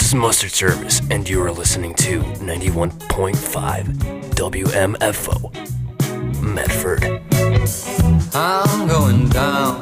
is Mustard Service, and you are listening to 91.5 WMFO, Medford. I'm going down.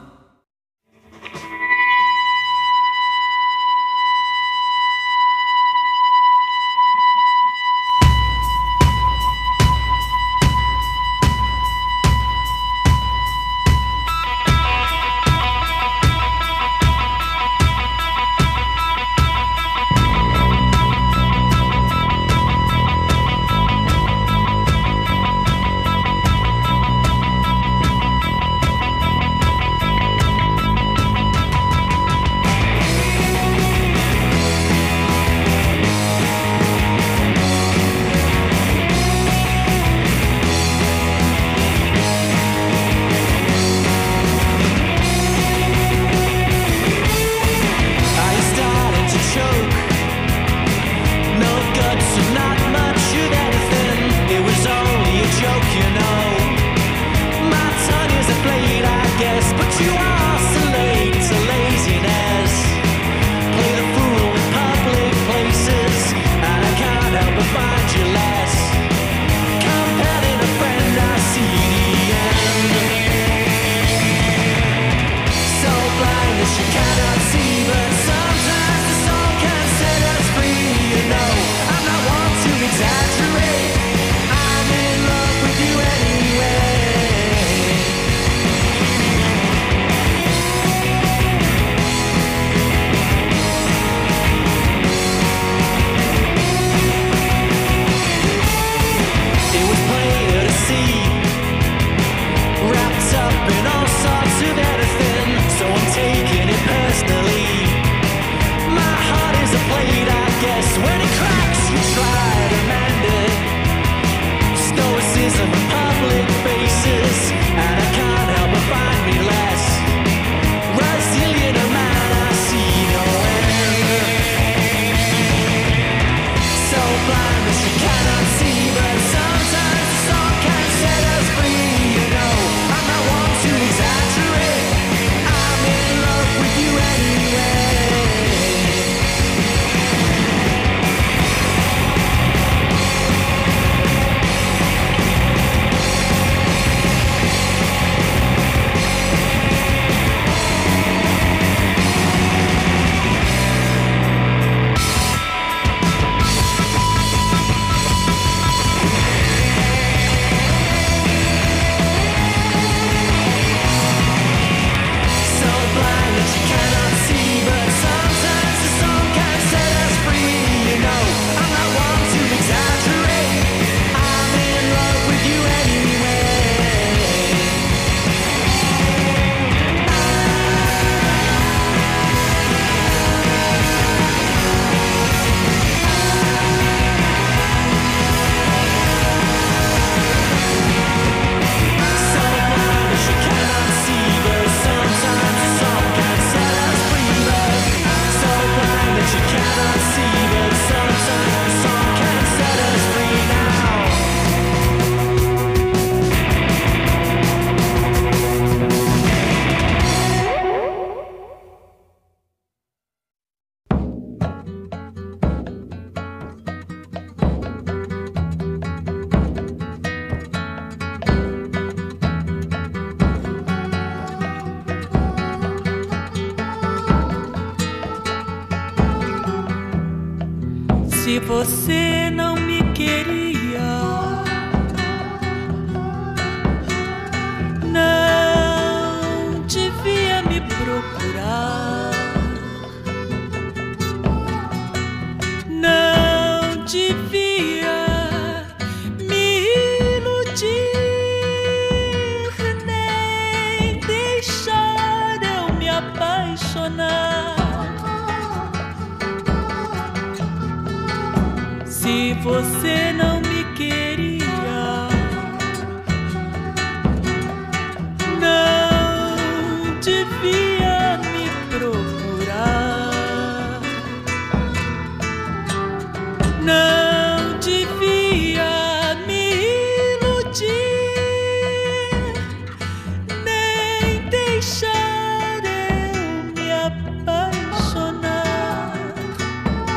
Se você não me queria, não devia me procurar, não devia me iludir, nem deixar eu me apaixonar. Se você não me queria, não devia me procurar, não devia me iludir, nem deixar eu me apaixonar.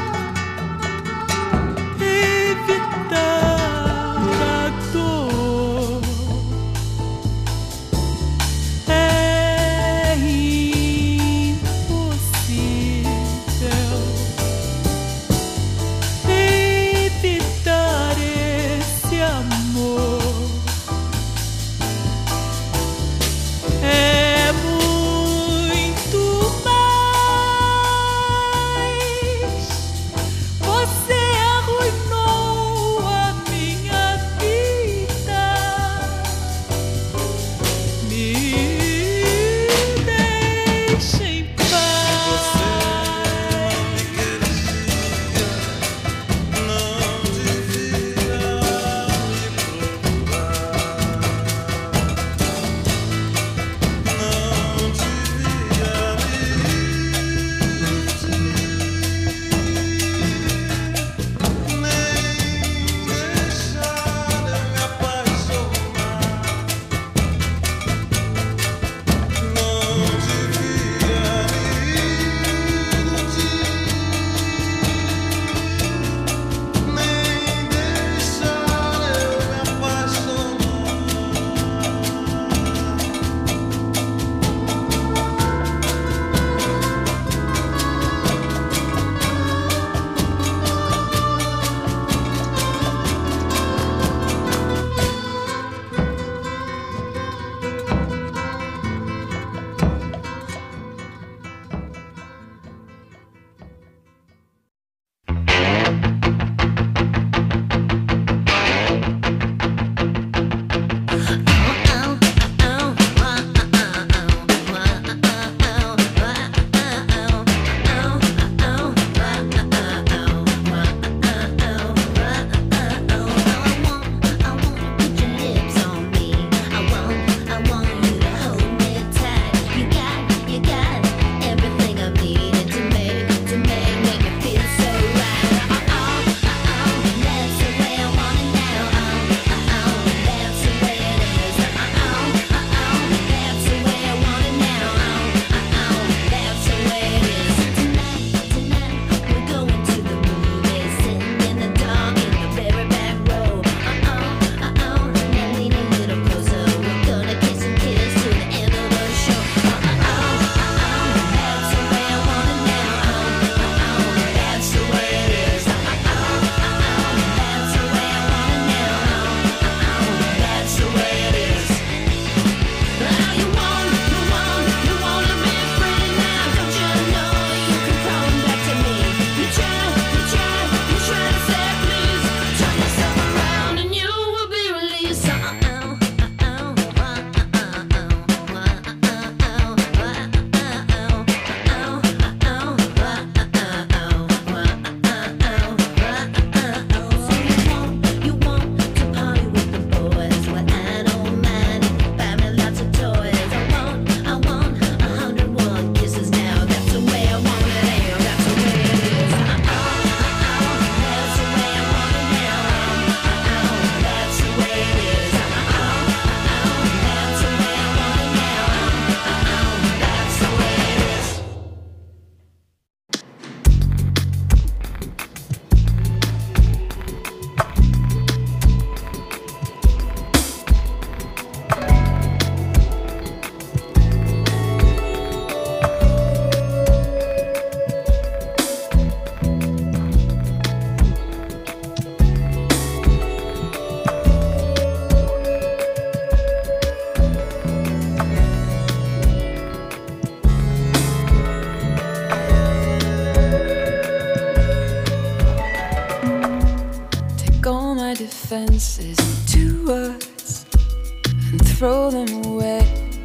offenses into words and throw them away.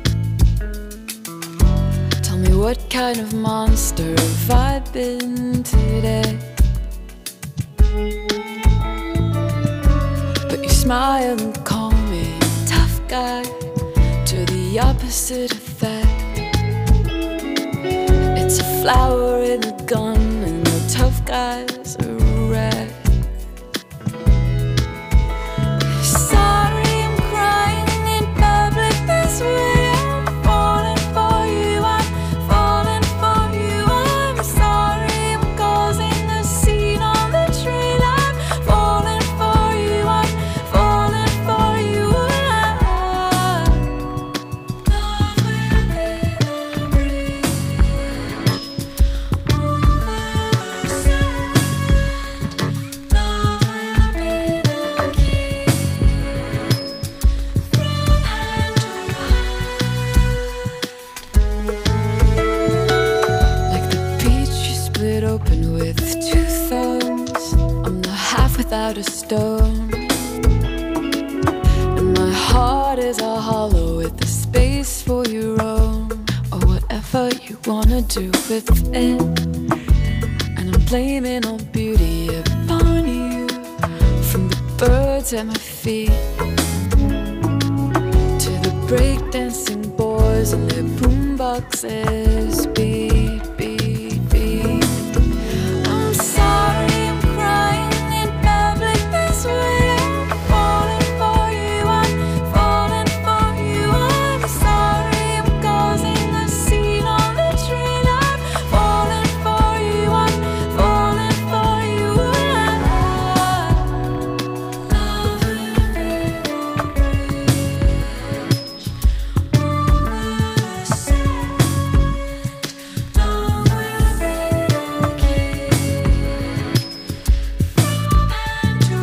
Tell me, what kind of monster have I been today? But you smile and call me tough guy, to the opposite effect. It's a flower in a gun and the tough guy's a wreck. Sorry, I'm crying in public this way. I'm falling for you, I'm falling for you. I'm sorry, I'm causing a scene on the train. I'm falling for you, I'm falling for you. Love will be the bridge over the sand. Love will be the key from hand to heart. Like the peach you split open with two thumbs, I'm the half without a stone. And my heart is a hollow with a space for your own, or whatever you wanna do with it. And I'm blaming all beauty upon you, from the birds at my feet to the breakdancing boys and their boomboxes. Beat, beat, beat. I'm sorry, I'm crying in public this way. I'm falling for you, I'm falling for you. I'm sorry, I'm causing a scene on the train. I'm falling for you, I'm falling for you. Love will be the bridge over the sand. Love will be the key from hand to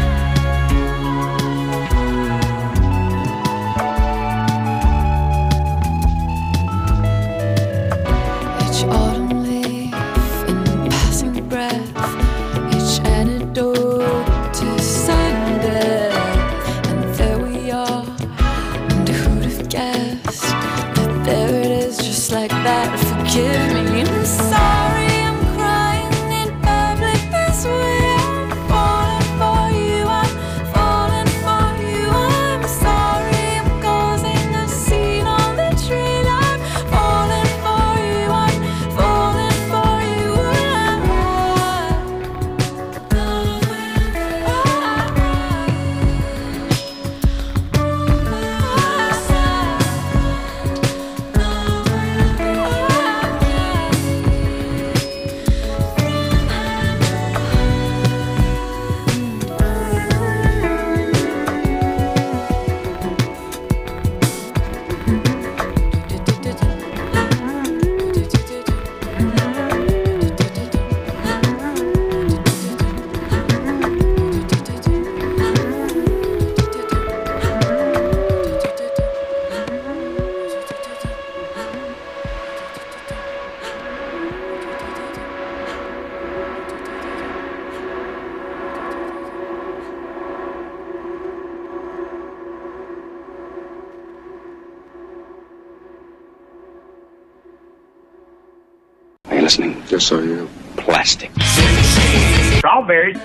heart. Each autumn leaf in passing breath, each antidote to sudden death. And there we are, and who'd have guessed that there it is, just like that. Forgive me, I'm sorry, I'm crying in public this way. I'm falling for you, I'm falling for you. I'm sorry, I'm causing a scene on the train. I'm falling for you, I'm falling for you. Love will be the bridge over the sand. Love will be the Are you listening? Yes, I am. Plastic. Strawberries.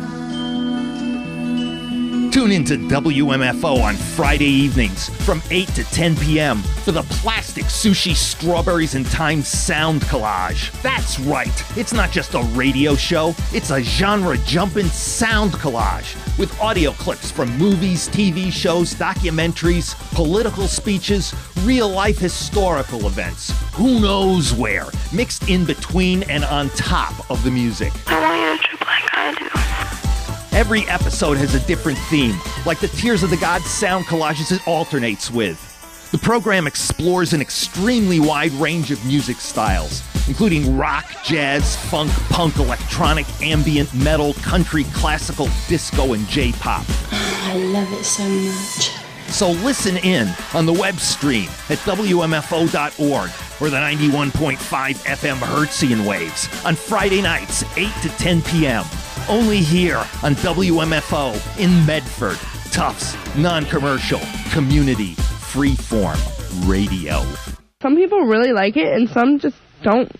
Tune into WMFO on Friday evenings from 8 to 10 p.m. for the Plastic Sushi Strawberries and Time Sound Collage. That's right, it's not just a radio show, it's a genre-jumping sound collage with audio clips from movies, TV shows, documentaries, political speeches, real-life historical events, who knows where, mixed in between and on top of the music. I want you to trip like I do. Every episode has a different theme, like the Tears of the Gods sound collages it alternates with. The program explores an extremely wide range of music styles, including rock, jazz, funk, punk, electronic, ambient, metal, country, classical, disco, and J-pop. I love it so much. So listen in on the web stream at WMFO.org or the 91.5 FM Hertzian waves on Friday nights, 8 to 10 p.m. Only here on WMFO in Medford. Tufts, non-commercial, community, freeform radio. Some people really like it and some just don't.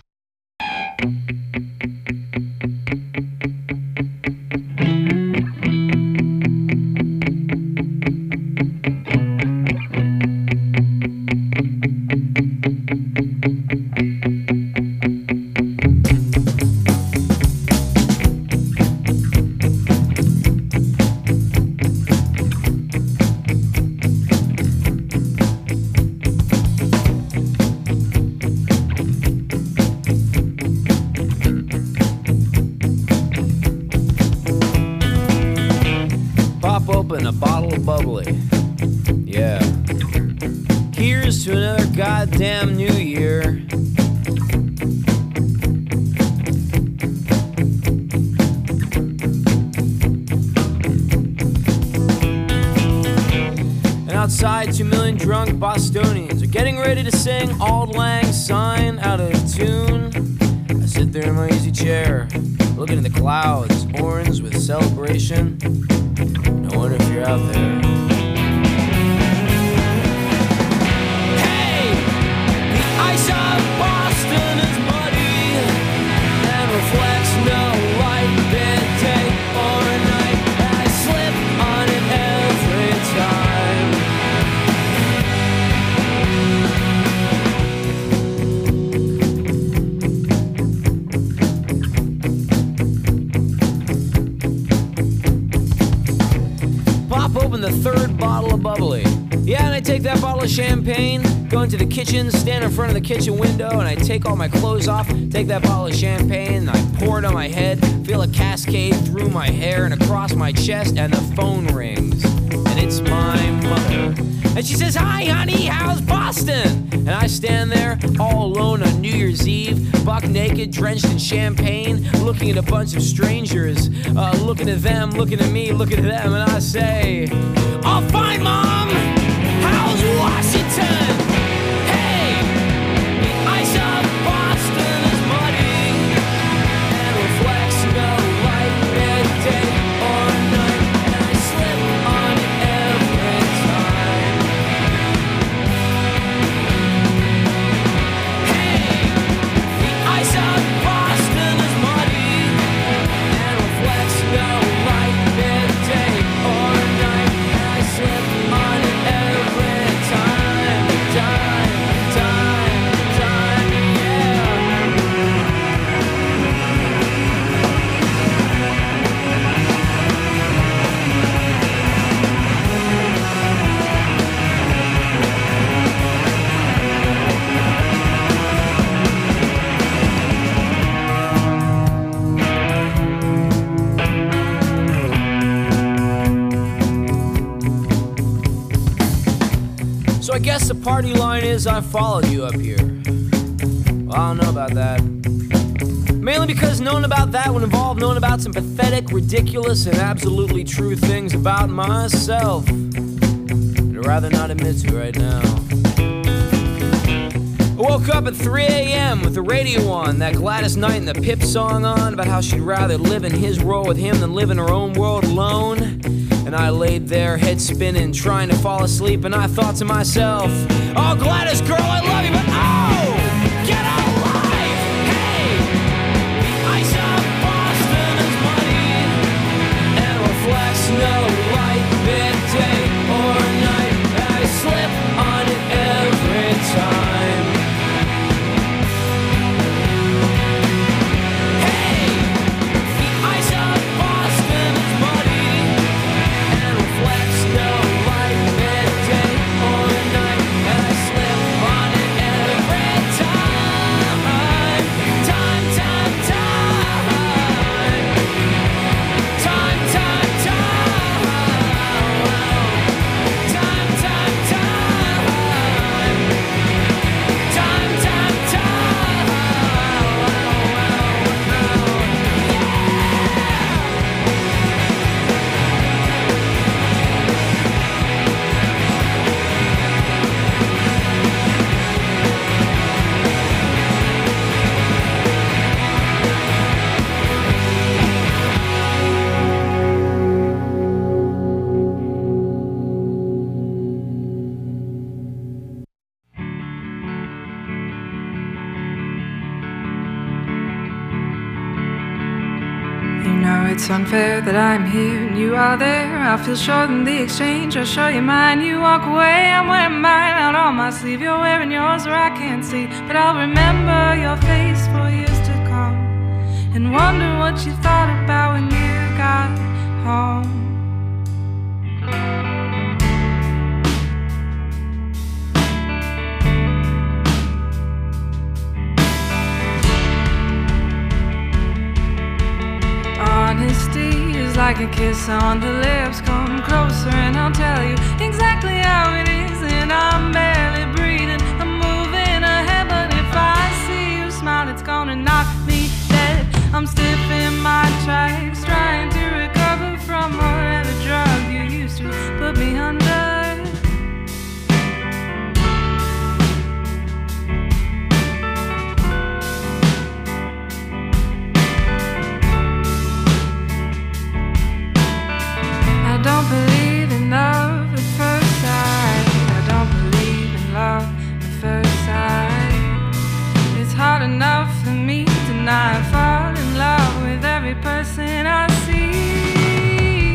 Open a bottle of bubbly. Yeah. Here's to another goddamn new year. And outside, 2 million drunk Bostonians are getting ready to sing Auld Lang Syne out of tune. I sit there in my easy chair, looking at the clouds, orange with celebration. I wonder if you're out there. Hey! The ice of Boston is muddy and reflects no light, day or night. I slip on it every Open the third bottle of bubbly. Yeah, and I take that bottle of champagne, go into the kitchen, stand in front of the kitchen window, and I take all my clothes off, take that bottle of champagne, and I pour it on my head, feel a cascade through my hair and across my chest, and the phone rings. And it's my mother. And she says, "Hi, honey, how's Boston?" And I stand there all alone on New Year's Eve, buck naked, drenched in champagne, looking at a bunch of strangers, looking at them, looking at me, looking at them, and I say, "Oh, fine, Mom. How's Washington? Hey, the ice of Boston is muddy and reflects no light, midday or night, and I slip on it every time. Hey, the ice of Boston is muddy and reflects no light, midday or night, and I slip on it every time, time, yeah." So I guess the party line is I followed you up here. Well, I don't know about that. Mainly because knowing about that would involve knowing about some pathetic, ridiculous, and absolutely true things about myself. I'd rather not admit to right now. I woke up at 3 a.m. with the radio on, that Gladys Knight and the Pip song on, about how she'd rather live in his world with him than live in her own world alone. And I laid there, head spinning, trying to fall asleep, and I thought to myself, "Oh, Gladys, girl, I love you, but oh, get a life! Hey, the ice of Boston is muddy and reflects no light, midday or night, and I slip on it every time. Hey, the ice of Boston is muddy and reflects no light, midday or night, and I slip on it every know it's unfair that I'm here and you are there. I feel sure in the exchange I'll show you mine. You walk away, I'm wearing mine out on my sleeve. You're wearing yours where I can't see, but I'll remember your face for years to come and wonder what you thought about when you got home. Honesty is like a kiss on the lips. Come closer and I'll tell you exactly how it is. And I'm barely breathing, I'm moving ahead, but if I see you smile, it's gonna knock me dead. I'm stiff in my tracks, trying to recover from whatever drug you used to put me under. I don't believe in love at first sight. I don't believe in love at first sight. It's hard enough for me to not fall in love with every person I see.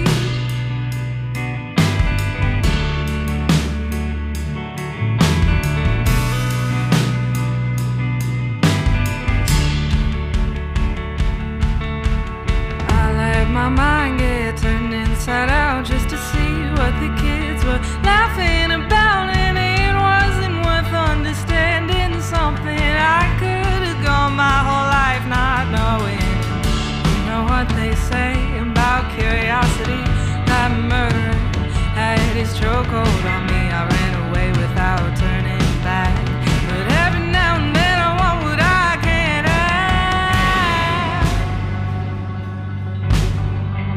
I let my mind get turned inside out just to see what the kids were laughing about, and it wasn't worth understanding something I could have gone my whole life not knowing. You know what they say about curiosity? That murderer had his chokehold on me. I ran away without turning back, but every now and then I want what I can't have.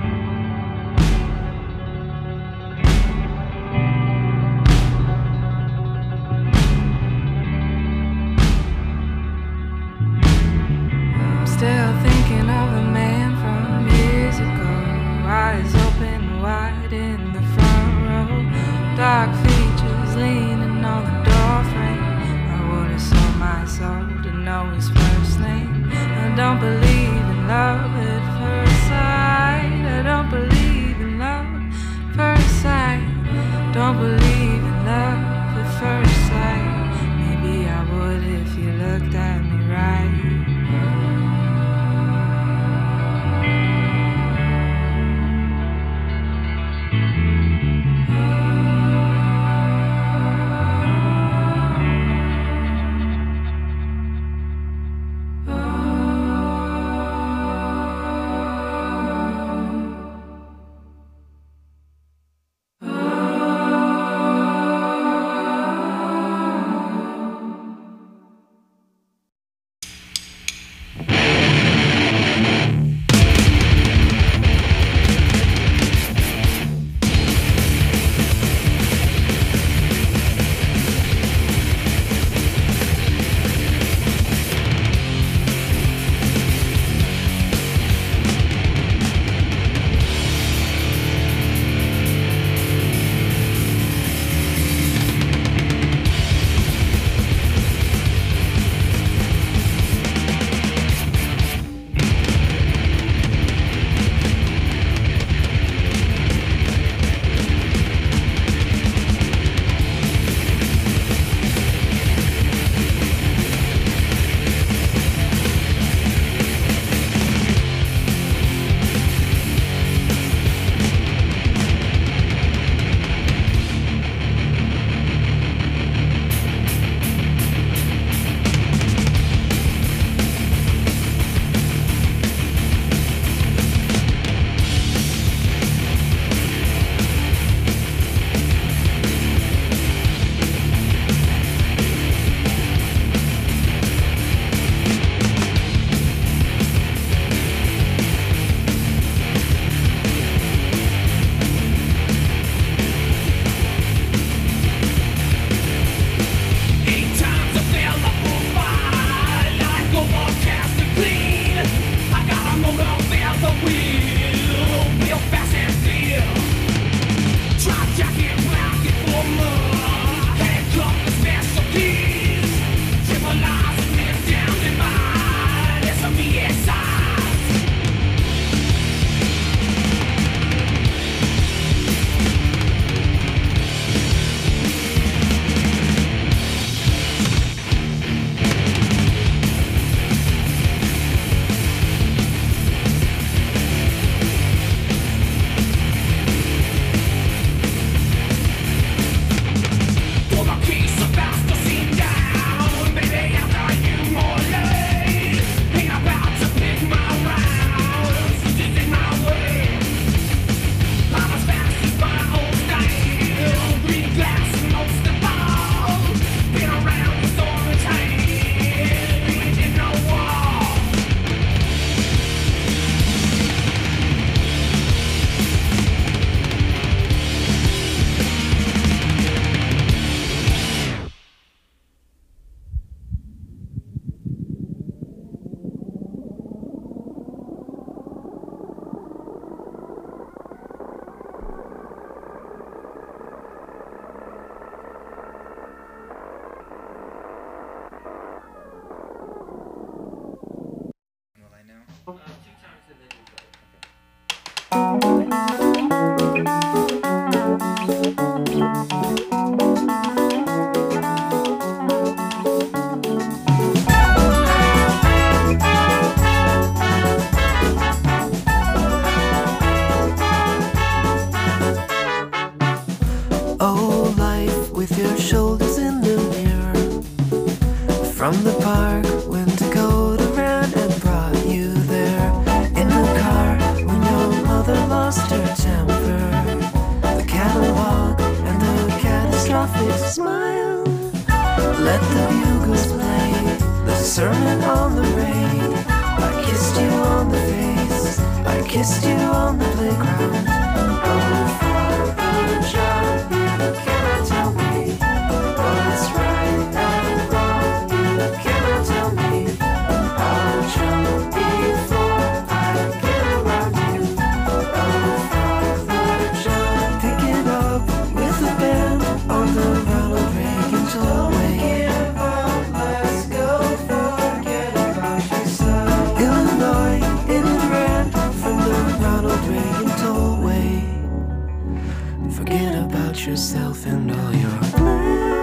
From the park when Dakota ran and brought you there. In the car when your mother lost her temper. The catalog and the catastrophic smile. Let the bugles play the sermon on the rain. I kissed you on the face, I kissed you on the playground. Oh, Father John, you cannot tell me what's right and wrong. You cannot tell me I'll jump before I get around you. Oh, Father John, pick it up with the band on the Ronald Reagan tollway. Let's go, forget about yourself. Illinois, in and ran from the Ronald Reagan tollway. Forget about yourself and all your plans.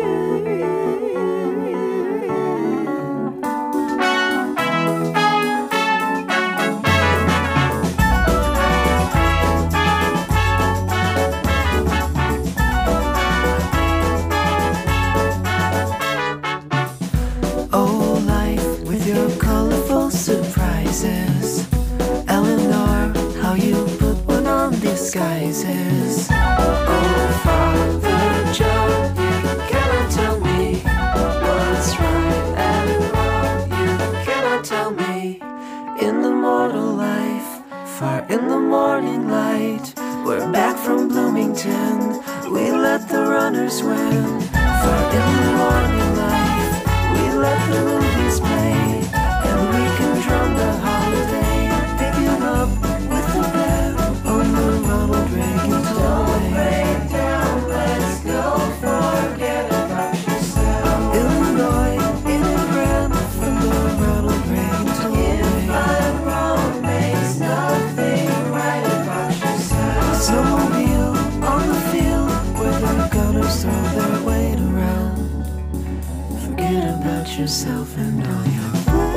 Oh, life with your colorful surprises. Eleanor, how you put one on disguises. Oh, Father John, you cannot tell me what's right and wrong. You cannot tell me. In the mortal life, far in the morning light, we're back from Bloomington. We let the runners win. Far in the morning life, we let the movies play, and we can drum the holiday. Pick it up with the band on the Ronald Reagan tollway. Down, let's go, forget about yourself. Illinois, in and ran from the Ronald Reagan tollway. If I'm wrong, makes nothing right about yourself. Snowmobile on the field where the gunners throw their weight around. Forget about yourself and all your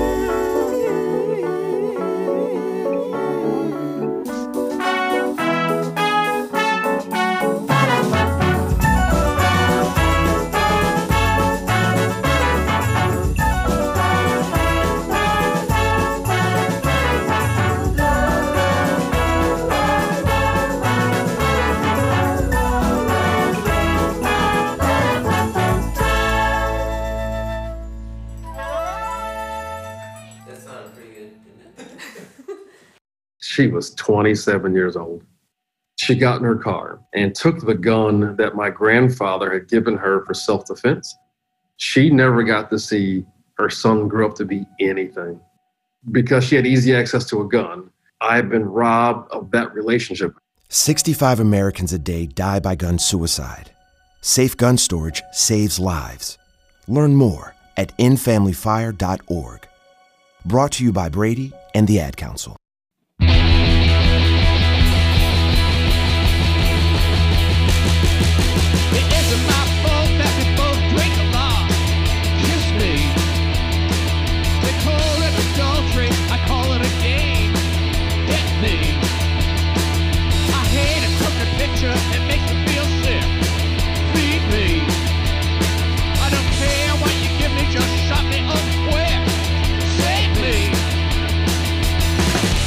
She was 27 years old. She got in her car and took the gun that my grandfather had given her for self-defense. She never got to see her son grow up to be anything. Because she had easy access to a gun, I've been robbed of that relationship. 65 Americans a day die by gun suicide. Safe gun storage saves lives. Learn more at endfamilyfire.org. Brought to you by Brady and the Ad Council. It makes me feel sick. Feed me. I don't care what you give me, just shut me up quick. Save me.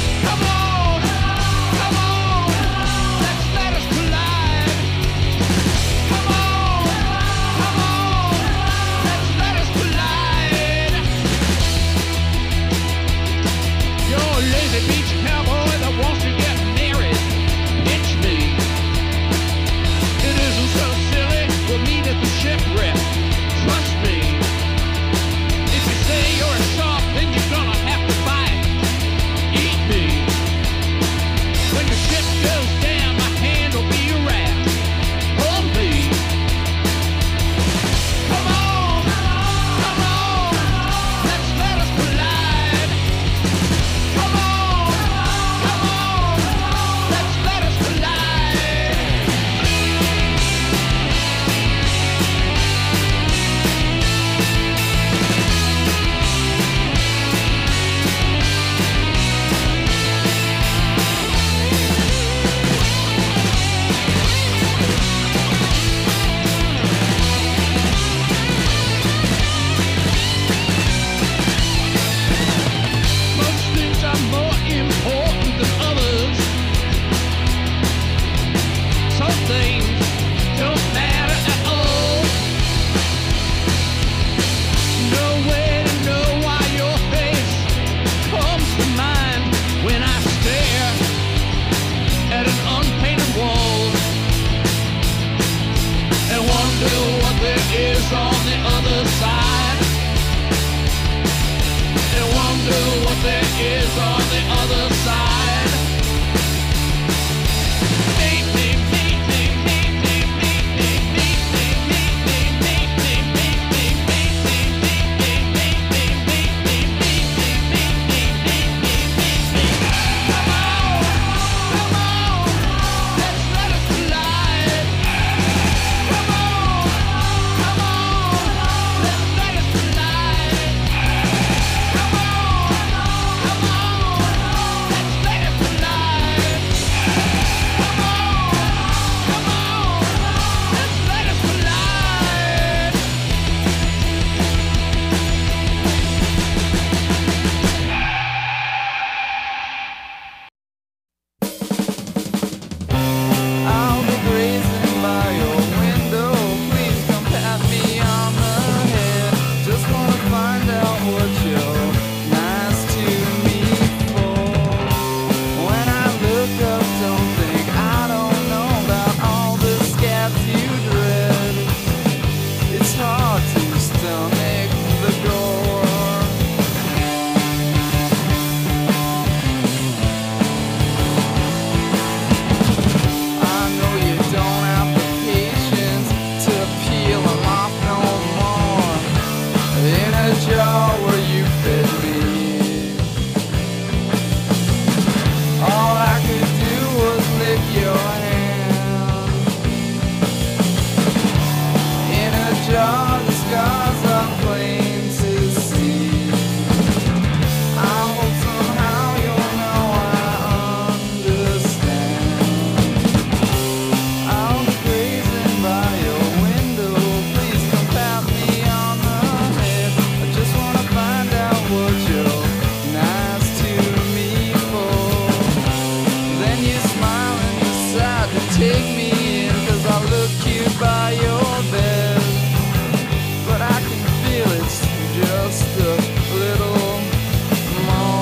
And you smile and decide to take me in, 'cause I look cute by your bed. But I can feel it's just a little more.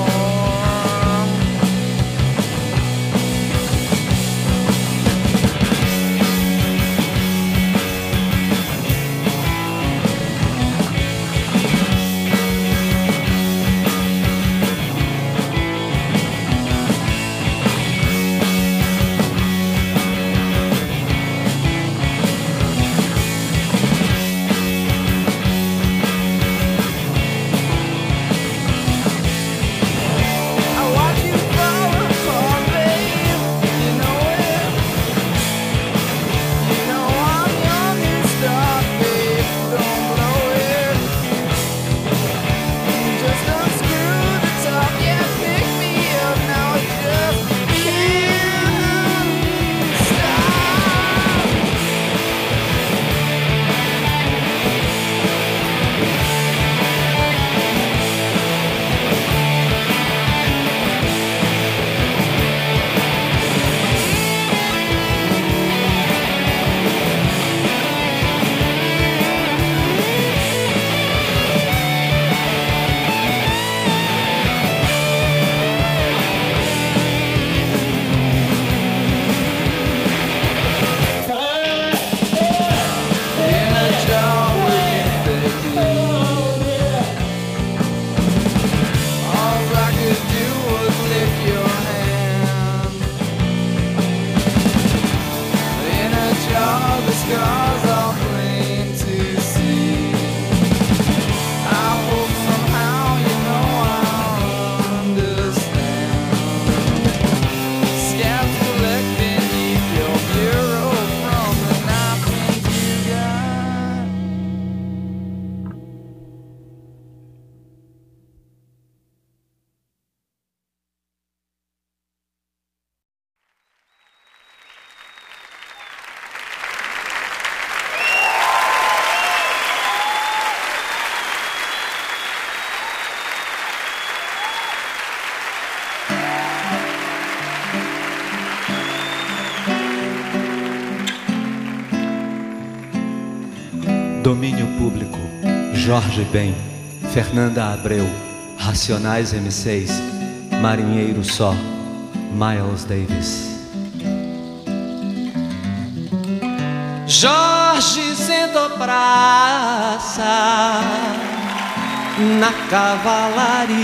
Domínio Público, Jorge Ben, Fernanda Abreu, Racionais M6, Marinheiro Só, Miles Davis. Jorge sentou praça na cavalaria.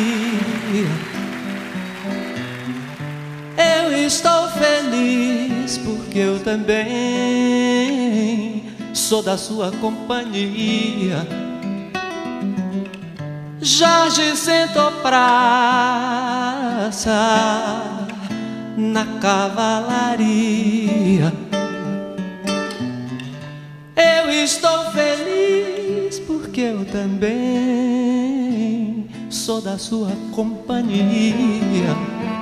Eu estou feliz porque eu também sou da sua companhia. Jorge sentou praça na cavalaria. Eu estou feliz porque eu também sou da sua companhia.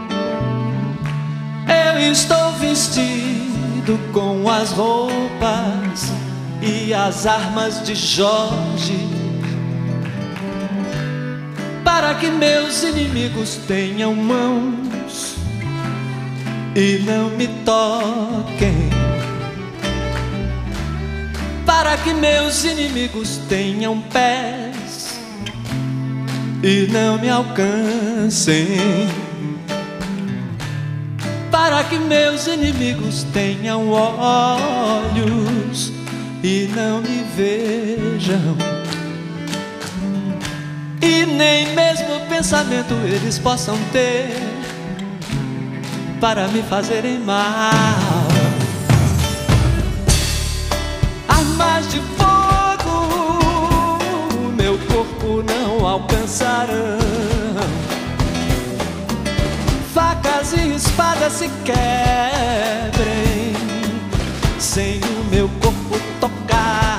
Eu estou vestido com as roupas e as armas de Jorge, para que meus inimigos tenham mãos e não me toquem, para que meus inimigos tenham pés e não me alcancem, para que meus inimigos tenham olhos e não me vejam, e nem mesmo pensamento eles possam ter para me fazerem mal. Armas de fogo meu corpo não alcançarão, facas e espadas se quebrem sem o meu corpo tocar,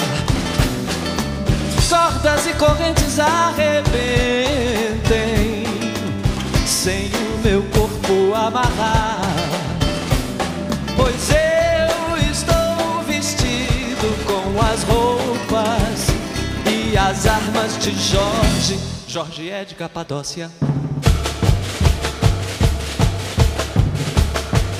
cordas e correntes arrebentem sem o meu corpo amarrar, pois eu estou vestido com as roupas e as armas de Jorge. Jorge é de Capadócia.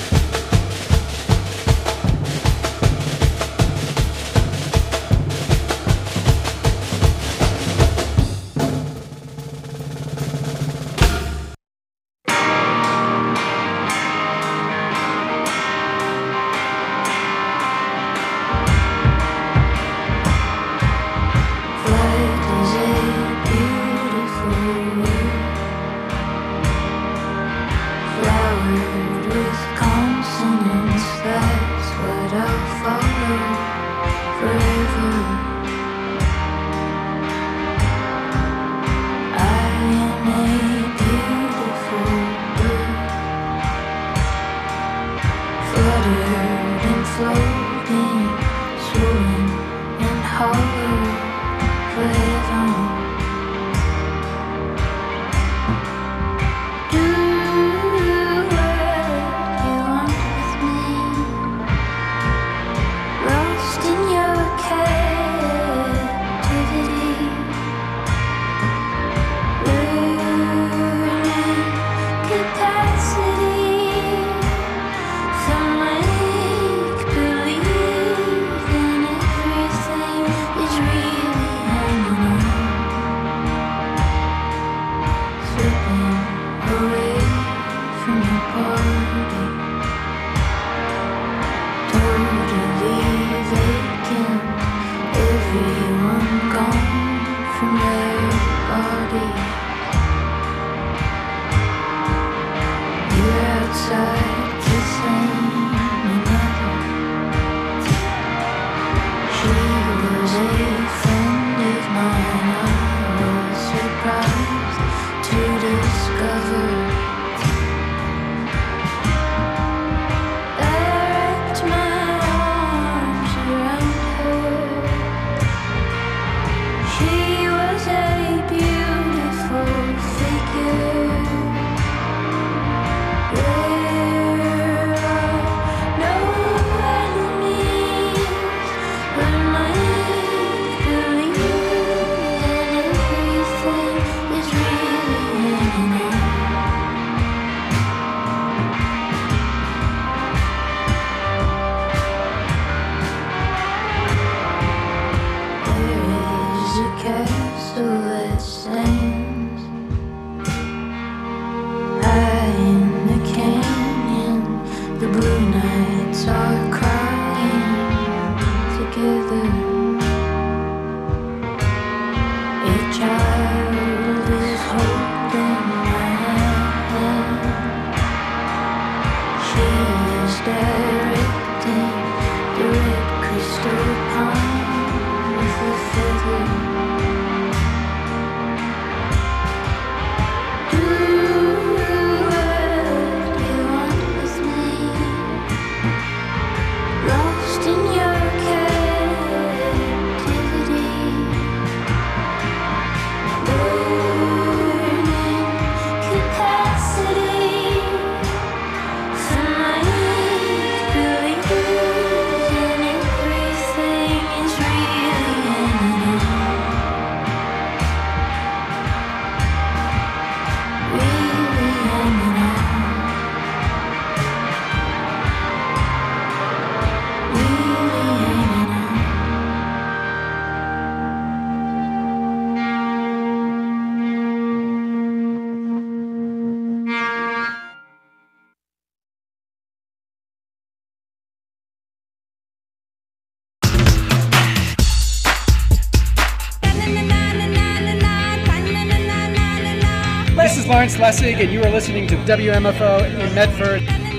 Lawrence Lessig, and you are listening to WMFO in Medford.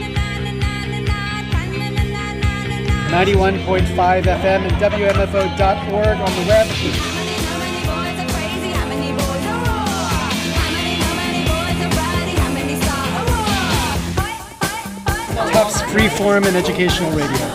91.5 FM and WMFO.org on the web. Tufts Freeform and Educational Radio.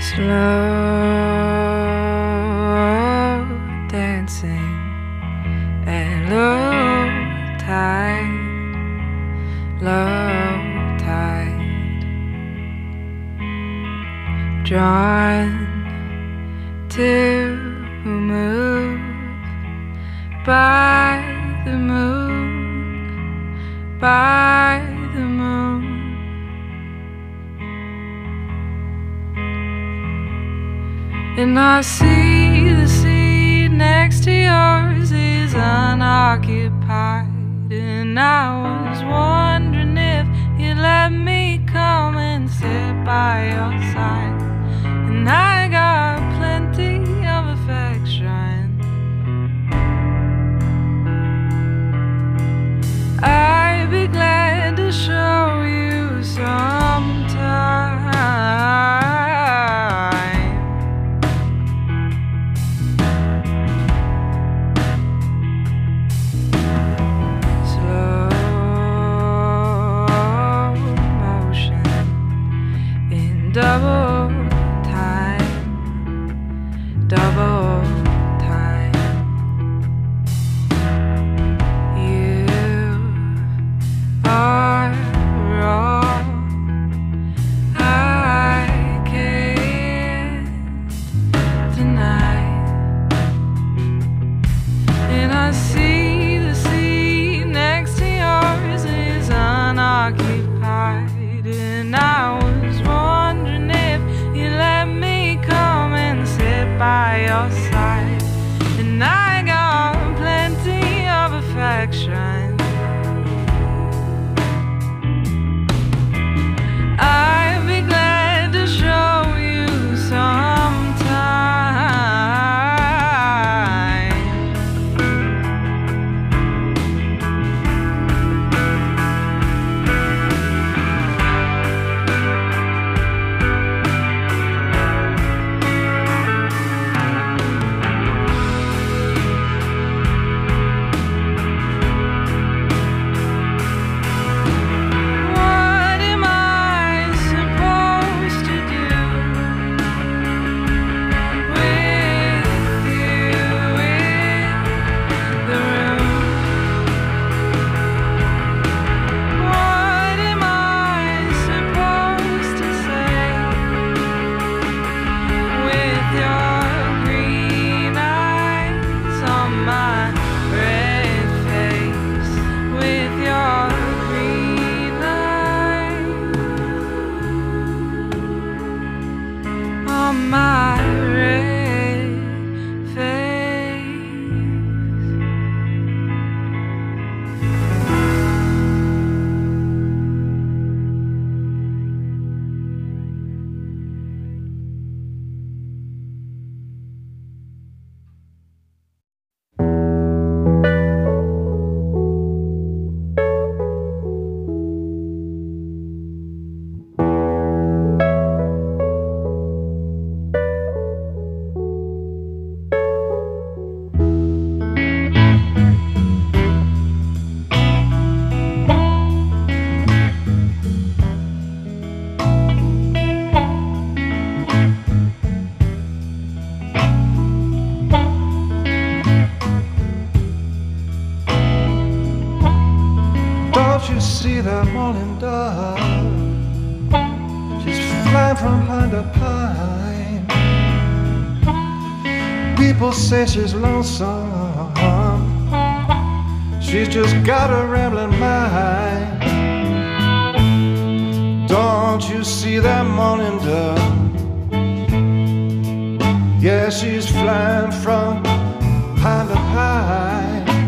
slow dancing and low tide, drawn to move by the moon, by the moon. And I see the seat next to yours is unoccupied. And I was wondering if you'd let me come and sit by your side. And I got plenty of affection. I'd be glad to show you sometime. Double time, double time. You are wrong. I can't deny. And I see the seat next to yours is unoccupied. And I was wondering if you let me come and sit by your side. And I got plenty of affection. I'd be glad to show you sometime. Don't you see that morning dove? She's flying from pine to pine. People say she's lonesome. She's just got a rambling mind. Don't you see that morning dove? Yeah, she's flying from pine to pine.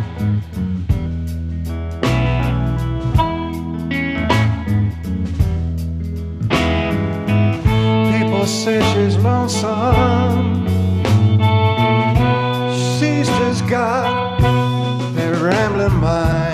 Say she's lonesome. She's just got that rambling mind.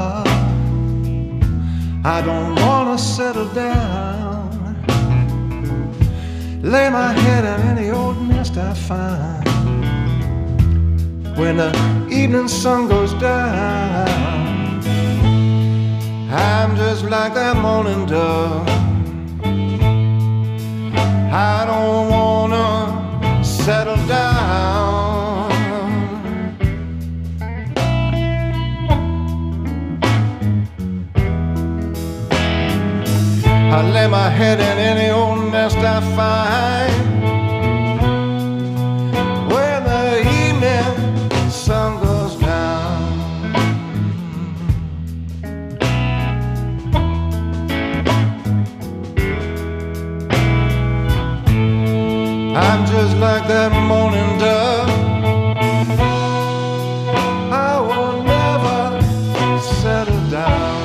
I don't wanna settle down, lay my head in any old nest I find. When the evening sun goes down, I'm just like that morning dove. I don't wanna settle down. I lay my head in any old nest I find. When the evening sun goes down, I'm just like that morning dove. I will never settle down.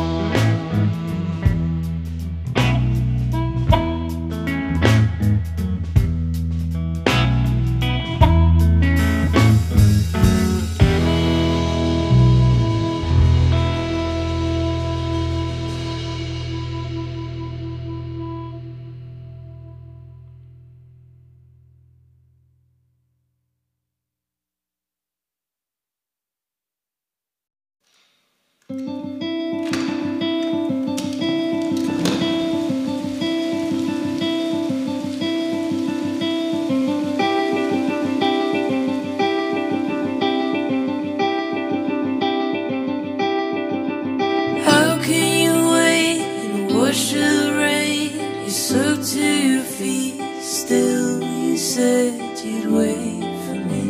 How can you wait and wash the rain? You soaked to your feet, still you said you'd wait for me.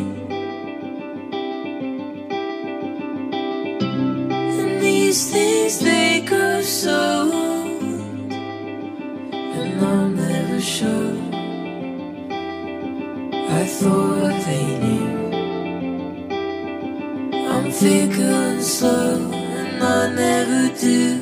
And these things, they grow so old, and I'm never sure. I thought they knew I'm fickle and slow, and I never do.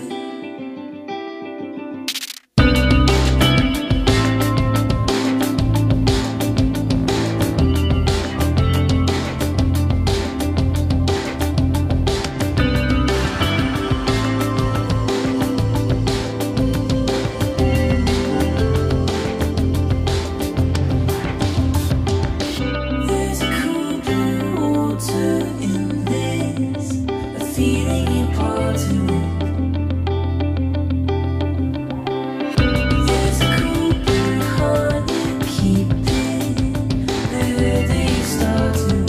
There's a cool blue water in this, a feeling imparted. There's a cool blue heart you keep it, where they started.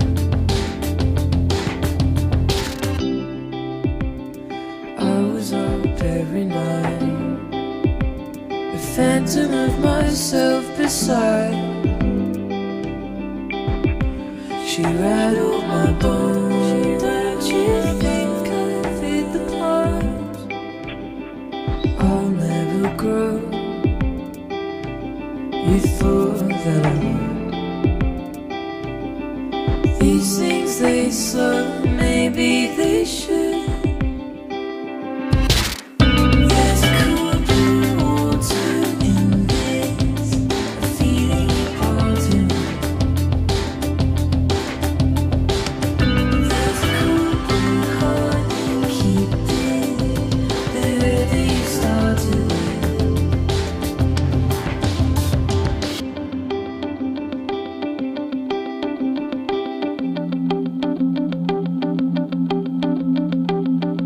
I was up every night, a phantom of myself beside. She rattled my bones.